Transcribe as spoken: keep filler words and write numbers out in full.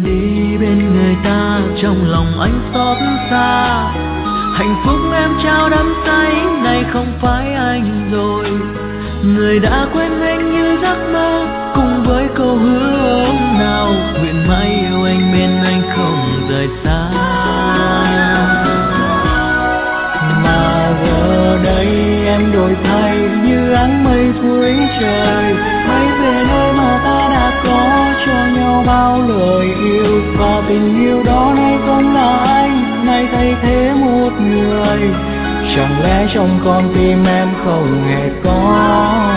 đi bên người ta, trong lòng anh xót xa. Hạnh phúc em trao đắm say này không phải anh rồi, người đã quên anh như giấc mơ cùng với câu hứa hôm nào nguyện mãi yêu anh bên anh không rời xa. Mà giờ đây em đổi thay như áng mây cuối trời, bay về nơi mà ta đã có cho nhau bao lời yêu, và tình yêu đó nay không là anh, nay thay thế một người. Chẳng lẽ trong con tim em không hề có